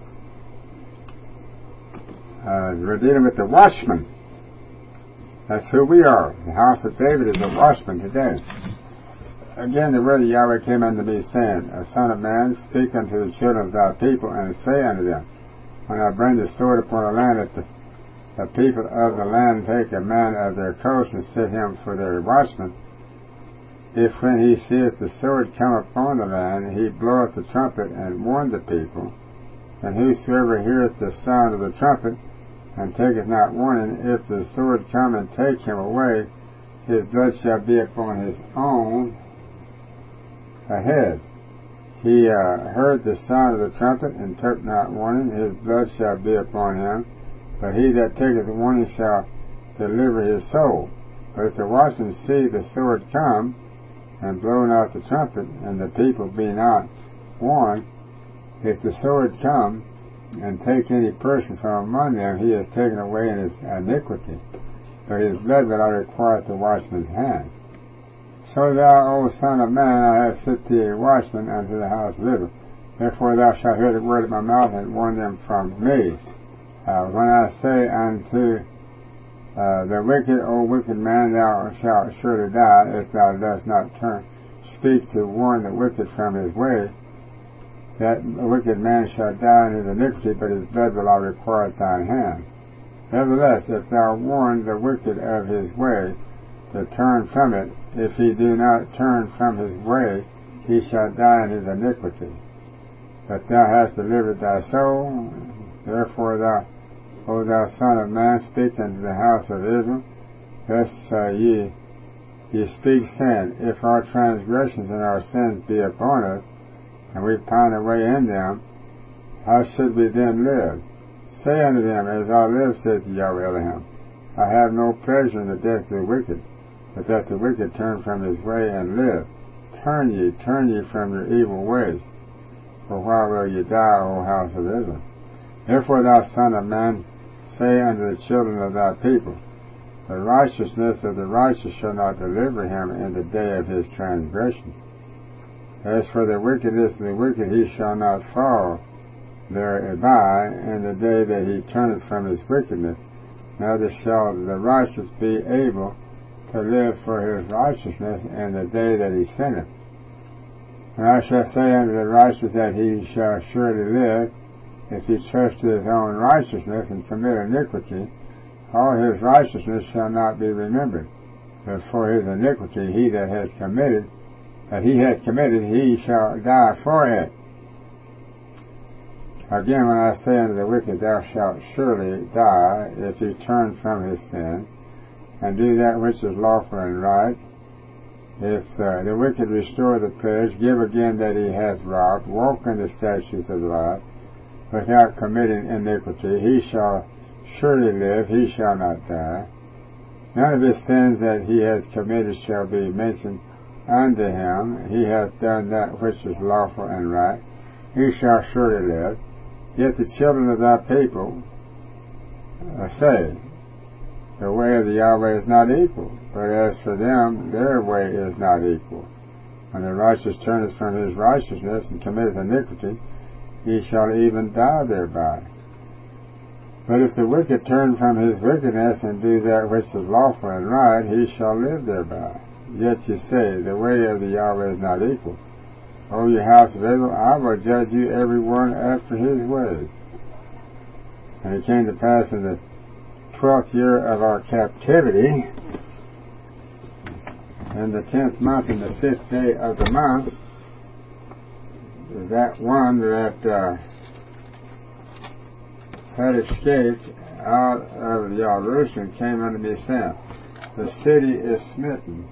Uh, we're dealing with the watchman. That's who we are. The house of David is a watchman today. Again, the word of Yahweh came unto me, saying, O son of man, speak unto the children of thy people, and say unto them, when I bring the sword upon the land, that the, the people of the land take a man of their coast, and set him for their watchman, if when he seeth the sword come upon the land, he bloweth the trumpet, and warn the people, and whosoever heareth the sound of the trumpet, and taketh not warning, if the sword come and take him away, his blood shall be upon his own ahead. He uh, heard the sound of the trumpet, and took not warning. His blood shall be upon him. But he that taketh warning shall deliver his soul. But if the watchman see the sword come, and blow not the trumpet, and the people be not warned, if the sword come, and take any person from among them, he is taken away in his iniquity. But his blood will I require at the watchman's hand. So thou, O son of man, I have set thee a watchman unto the house of Israel. Therefore thou shalt hear the word of my mouth, and warn them from me. Uh, when I say unto uh, the wicked, O wicked man, thou shalt surely die, if thou dost not turn, speak to warn the wicked from his way, that wicked man shall die in his iniquity, but his blood will I require at thine hand. Nevertheless, if thou warn the wicked of his way, to turn from it, if he do not turn from his way, he shall die in his iniquity. But thou hast delivered thy soul, therefore thou, O thou son of man, speak unto the house of Israel, thus uh, ye, ye speak, saying, if our transgressions and our sins be upon us, and we pine away in them, how should we then live? Say unto them, as I live, saith Yahweh Elohim, I have no pleasure in the death of the wicked, but that the wicked turn from his way and live. Turn ye, turn ye from your evil ways, for why will ye die, O house of Israel? Therefore, thou son of man, say unto the children of thy people, the righteousness of the righteous shall not deliver him in the day of his transgression. As for the wickedness of the wicked, he shall not fall thereby in the day that he turneth from his wickedness, neither shall the righteous be able to live for his righteousness in the day that he sinneth. And I shall say unto the righteous that he shall surely live, if he trust to his own righteousness and commit iniquity, all his righteousness shall not be remembered. But for his iniquity he that has committed, that he has committed, he shall die for it. Again, when I say unto the wicked, thou shalt surely die, if he turn from his sin, and do that which is lawful and right, if uh, the wicked restore the pledge, give again that he hath robbed, walk in the statutes of life, without committing iniquity, he shall surely live, he shall not die. None of his sins that he hath committed shall be mentioned unto him. He hath done that which is lawful and right, he shall surely live. Yet the children of thy people uh, say, the way of the Yahweh is not equal, but as for them, their way is not equal. When the righteous turneth from his righteousness and committeth iniquity, he shall even die thereby. But if the wicked turn from his wickedness and do that which is lawful and right, he shall live thereby. Yet ye say, the way of the Yahweh is not equal. O ye house of Israel, I will judge you every one after his ways. And it came to pass in the twelfth year of our captivity, in the tenth month and the fifth day of the month, that one that uh, had escaped out of Jerusalem came unto me, saying, the city is smitten.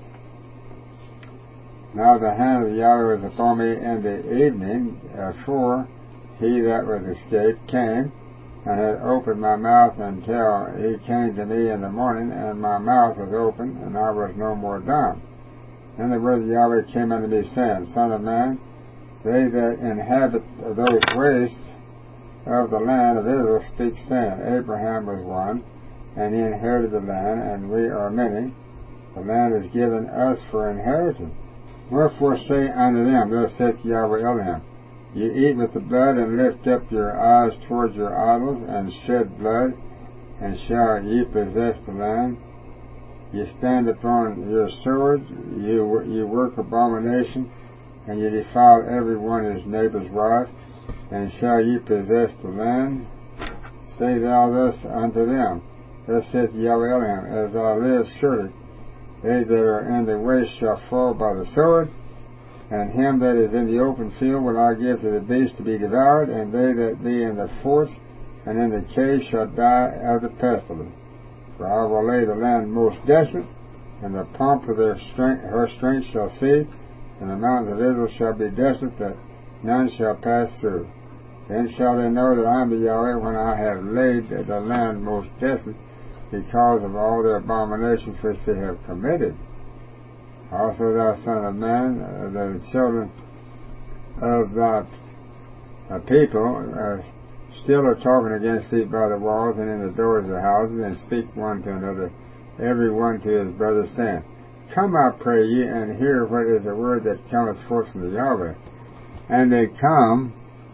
Now the hand of Yahweh was upon me in the evening, uh, for he that was escaped came, and had opened my mouth until he came to me in the morning, and my mouth was open, and I was no more dumb. Then the word of Yahweh came unto me, saying, Son of man, they that inhabit those wastes of the land of Israel speak, saying, Abraham was one, and he inherited the land, and we are many. The land is given us for inheritance. Wherefore say unto them, thus saith Yahweh Elohim, ye eat with the blood, and lift up your eyes towards your idols, and shed blood, and shall ye possess the land? Ye stand upon your sword, ye, ye work abomination, and ye defile every one his neighbor's wife, and shall ye possess the land? Say thou thus unto them, thus saith Yahweh Elohim, as I live, surely they that are in the waste shall fall by the sword, and him that is in the open field will I give to the beast to be devoured, and they that be in the forts and in the caves shall die of the pestilence. For I will lay the land most desolate, and the pomp of their strength, her strength shall cease, and the mountains of Israel shall be desolate, that none shall pass through. Then shall they know that I am the Yahweh, when I have laid the land most desolate, because of all the abominations which they have committed. Also, thou son of man, uh, the children of thy uh, people uh, still are talking against thee by the walls and in the doors of the houses, and speak one to another, every one to his brother, saying, Come, I pray ye, and hear what is the word that cometh forth from the Yahweh. And they come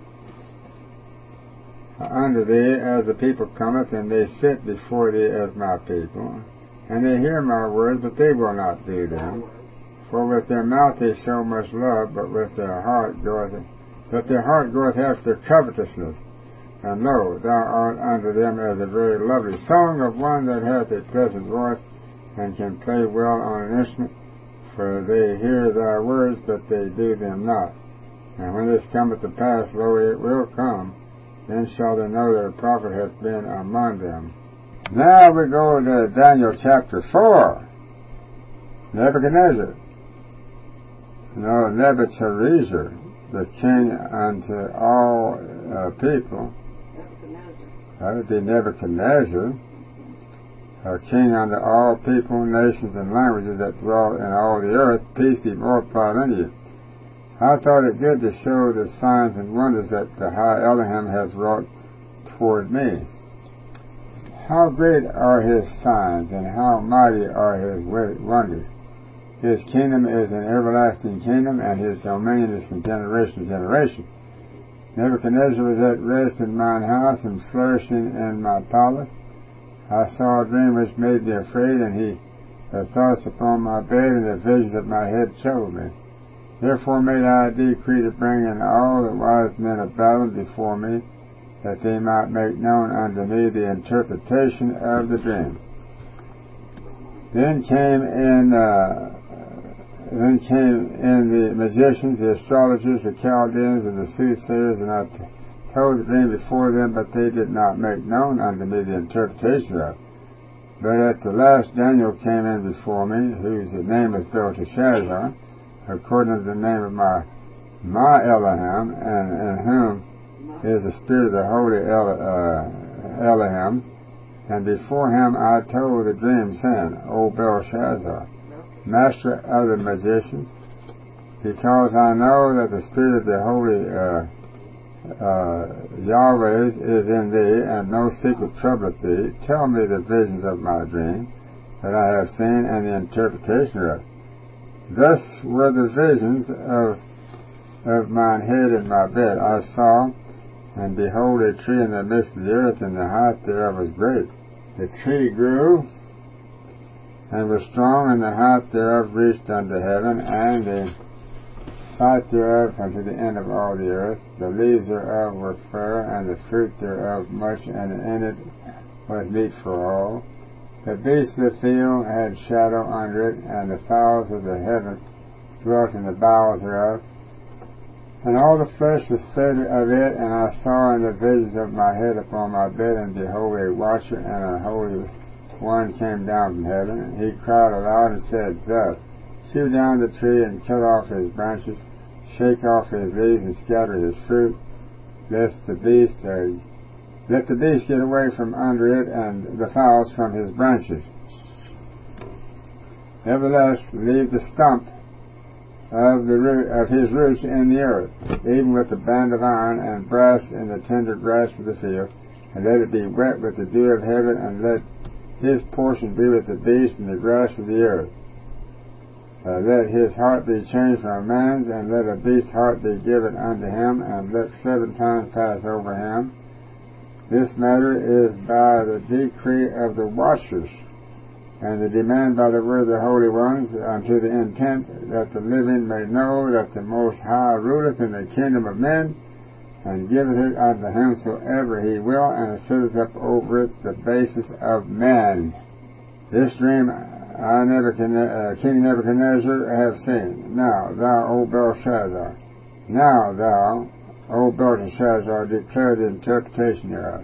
unto thee as the people cometh, and they sit before thee as my people. And they hear my words, but they will not do them. For with their mouth they show much love, but with their heart goeth, but their heart goeth after covetousness. And lo, thou art unto them as a very lovely song of one that hath a pleasant voice, and can play well on an instrument. For they hear thy words, but they do them not. And when this cometh to pass, lo, it will come, then shall they know that a prophet hath been among them. Now we go to Daniel chapter four. Nebuchadnezzar. No, Nebuchadnezzar, the king unto all uh, people. That would be Nebuchadnezzar, a king unto all people, nations, and languages that dwell in all the earth. Peace be multiplied unto you. I thought it good to show the signs and wonders that the high Elohim has wrought toward me. How great are his signs, and how mighty are his wonders. His kingdom is an everlasting kingdom, and his dominion is from generation to generation. Nebuchadnezzar was at rest in mine house, and flourishing in my palace. I saw a dream which made me afraid, and he the thoughts upon my bed, and the visions of my head troubled me. Therefore made I a decree to bring in all the wise men of Babylon before me, that they might make known unto me the interpretation of the dream. Then came in, uh, then came in the magicians, the astrologers, the Chaldeans, and the soothsayers, and I t- told the dream before them, but they did not make known unto me the interpretation of it. But at the last Daniel came in before me, whose name is Belteshazzar, according to the name of my my Elohim, and in whom is the spirit of the holy El, uh, Elohim. And before him I told the dream, saying, O Belshazzar, master of the magicians, because I know that the spirit of the holy uh, uh, Yahweh is in thee, and no secret troubleth thee, tell me the visions of my dream that I have seen, and the interpretation of it. Thus were the visions of of mine head in my bed. I saw, and behold, a tree in the midst of the earth, and the height thereof was great. The tree grew, and was strong, and the height thereof reached unto heaven, and the sight thereof unto the end of all the earth. The leaves thereof were fair, and the fruit thereof much, and in it was meat for all. The beasts of the field had shadow under it, and the fowls of the heaven dwelt in the bowels thereof. And all the flesh was fed of it, and I saw in the visions of my head upon my bed, and behold, a watcher and a holy one came down from heaven. And he cried aloud and said, Thus, hew down the tree, and cut off his branches, shake off his leaves, and scatter his fruit, lest the beast uh, Let the beast get away from under it, and the fowls from his branches. Nevertheless, leave the stump of the root of his roots in the earth, even with the band of iron and brass in the tender grass of the field, and let it be wet with the dew of heaven, and let his portion be with the beast and the grass of the earth. Uh, let his heart be changed from a man's, and let a beast's heart be given unto him, and let seven times pass over him. This matter is by the decree of the watchers, and the demand by the word of the holy ones, unto the intent that the living may know that the Most High ruleth in the kingdom of men, and giveth it unto whomsoever he will, and setteth up over it the basis of men. This dream I, Nebuchadnezzar, uh, King Nebuchadnezzar, have seen. Now thou, O Belshazzar, now thou, O Belteshazzar, declare the interpretation thereof.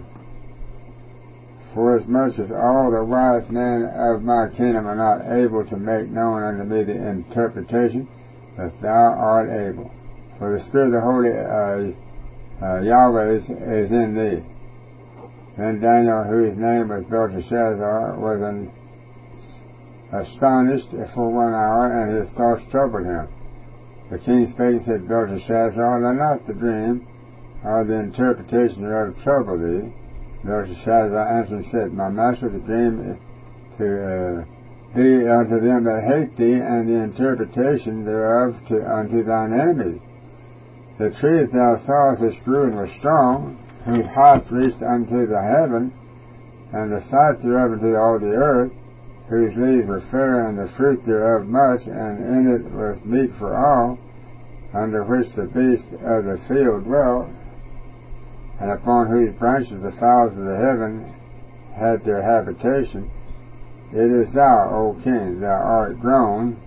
Forasmuch as all the wise men of my kingdom are not able to make known unto me the interpretation, that thou art able. For the Spirit of the Holy uh, uh, Yahweh is, is in thee. Then Daniel, whose name was Belteshazzar, was an, astonished for one hour, and his thoughts troubled him. The king spake and said, Belteshazzar, let not the dream or the interpretation thereof trouble thee. Belteshazzar answered and said, My master, the dream to uh, be unto them that hate thee, and the interpretation thereof to unto thine enemies. The tree that thou sawest which grew and was strong, whose height reached unto the heaven, and the sight thereof unto all the earth, whose leaves were fair, and the fruit thereof much, and in it was meat for all, under which the beasts of the field dwelt, and upon whose branches the fowls of the heaven had their habitation. It is thou, O king, thou art grown,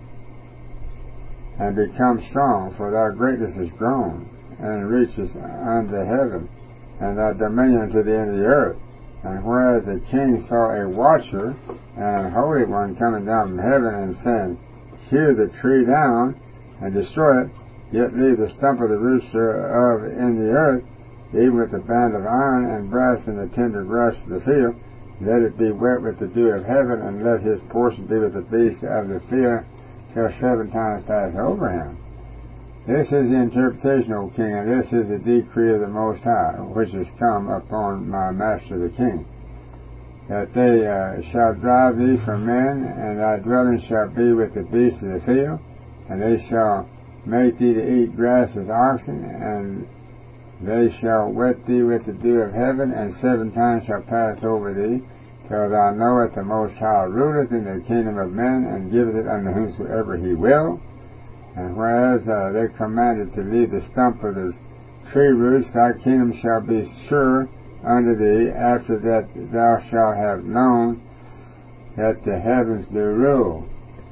and become strong, for thy greatness is grown, and reaches unto heaven, and thy dominion to the end of the earth. And whereas the king saw a watcher and an holy one coming down from heaven, and saying, Hew the tree down, and destroy it, yet leave the stump of the roots thereof in the earth, even with the band of iron and brass and the tender grass of the field, let it be wet with the dew of heaven, and let his portion be with the beasts of the field, till seven times pass over him. This is the interpretation, O king, and this is the decree of the Most High, which is come upon my master the king, that they uh, shall drive thee from men, and thy dwelling shall be with the beasts of the field, and they shall make thee to eat grass as oxen, and they shall wet thee with the dew of heaven, and seven times shall pass over thee, till thou knowest the Most High ruleth in the kingdom of men, and giveth it unto whomsoever he will. And whereas uh, they commanded to leave the stump of the tree roots, thy kingdom shall be sure unto thee, after that thou shalt have known that the heavens do rule.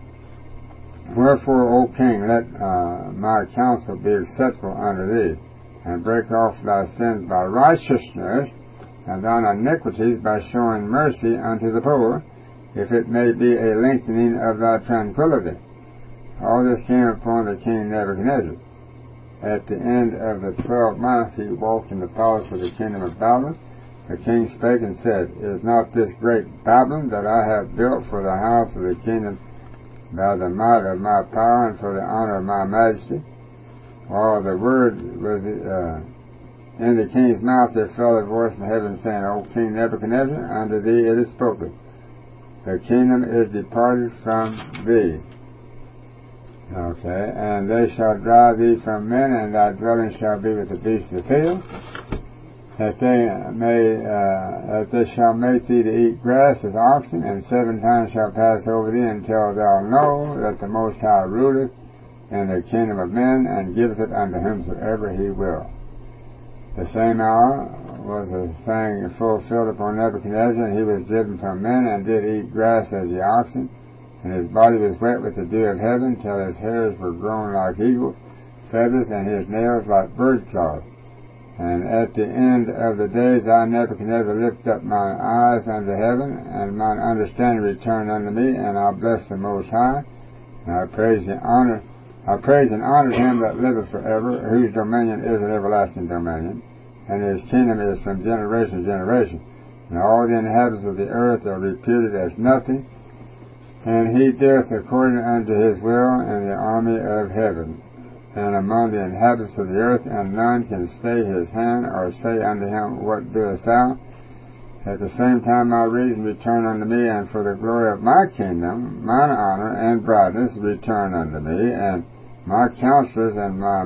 Wherefore, O king, let uh, my counsel be acceptable unto thee, and break off thy sins by righteousness, and thine iniquities by showing mercy unto the poor, if it may be a lengthening of thy tranquility. All this came upon the king Nebuchadnezzar. At the end of the twelve months he walked in the palace of the kingdom of Babylon. The king spake and said, Is not this great Babylon that I have built for the house of the kingdom by the might of my power and for the honor of my majesty? While the word was uh, in the king's mouth, there fell a voice from heaven, saying, O King Nebuchadnezzar, unto thee it is spoken. The kingdom is departed from thee. Okay, and they shall drive thee from men, and thy dwelling shall be with the beasts of the field, that they may, uh, that they shall make thee to eat grass as oxen, and seven times shall pass over thee, until thou know that the Most High ruleth in the kingdom of men, and giveth it unto whomsoever he will. The same hour was a thing fulfilled upon Nebuchadnezzar, and he was driven from men, and did eat grass as the oxen, and his body was wet with the dew of heaven, till his hairs were grown like eagle's feathers, and his nails like bird's claws. And at the end of the days I, Nebuchadnezzar, lift up mine eyes unto heaven, and mine understanding returned unto me, and I bless the Most High, and I praise and honor I praise and honor him that liveth forever, whose dominion is an everlasting dominion, and his kingdom is from generation to generation. And all the inhabitants of the earth are reputed as nothing, and he doeth according unto his will in the army of heaven, and among the inhabitants of the earth, and none can stay his hand, or say unto him, What doest thou? At the same time my reason return unto me, and for the glory of my kingdom, mine honor and brightness return unto me, and my counselors and my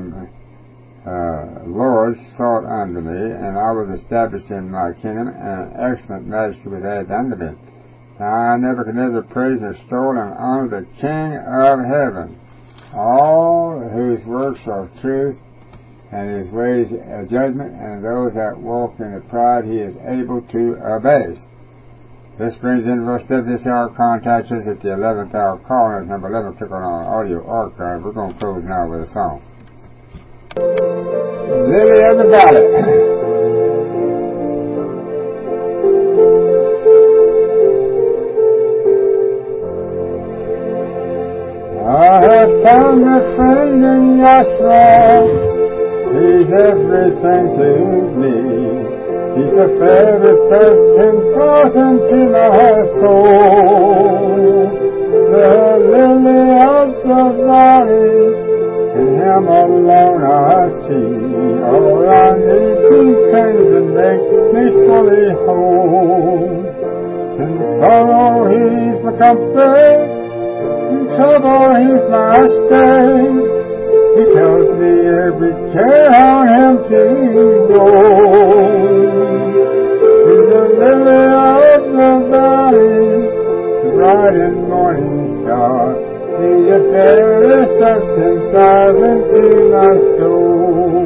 uh, lords sought unto me, and I was established in my kingdom, and excellent majesty was added unto me. Now I, Nebuchadnezzar, praise and extol and honor the King of heaven, all whose works are truth, and his ways a judgment, and those that walk in the pride he is able to abase. This brings in verse of this hour. Contact us at the eleventh hour call. That's number eleven. Click on our audio archive. We're going to close now with a song. Lily of the Valley. I have found a friend in Yahshua. He's everything to me. He's the fairest of ten thousand to my soul. The lily of the valley, in Him alone I see. All I need to cleanse and make me fully whole. In sorrow He's my comfort, in trouble He's my stay. He tells me every care on Him to roll. He's the lily of the valley, the bright and morning star. He's the fairest of ten thousand to my soul.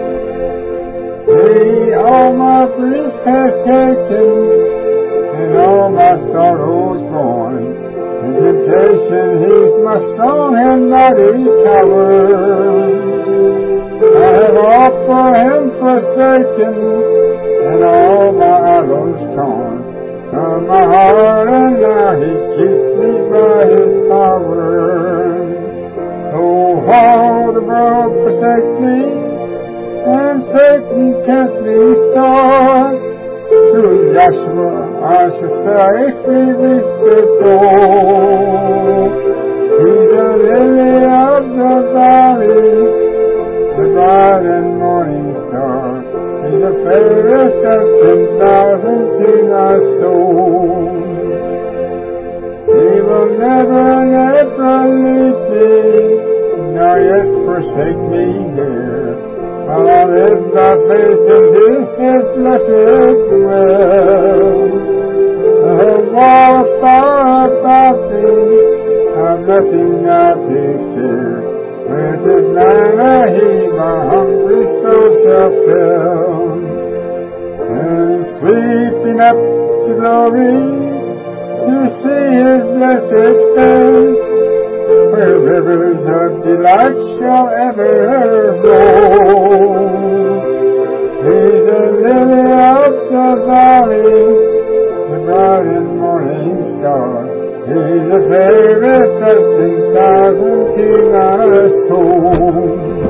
He all my grief has taken, and all my sorrows borne. In temptation He's my strong and mighty tower. I have all for Him forsaken, and all my idols torn from my heart, and now He keeps me by His power. Oh, how the world forsake me, and Satan tempts me sore. Through Yahshua I shall safely reach the goal. He's the lily of the valley, the bright and morning star. He's the fairest of ten thousand to my soul. He will never, never leave me, nor yet forsake me here. I'll live by faith in His blessed will. The wall of fire about me, I've nothing now to fear. With His manna He my hungry soul shall fill. And sweeping up to glory, to see His blessed face, where rivers of delight shall ever flow. He's the lily of the valley, the bright and morning star. He's the fairest of ten thousand to my soul.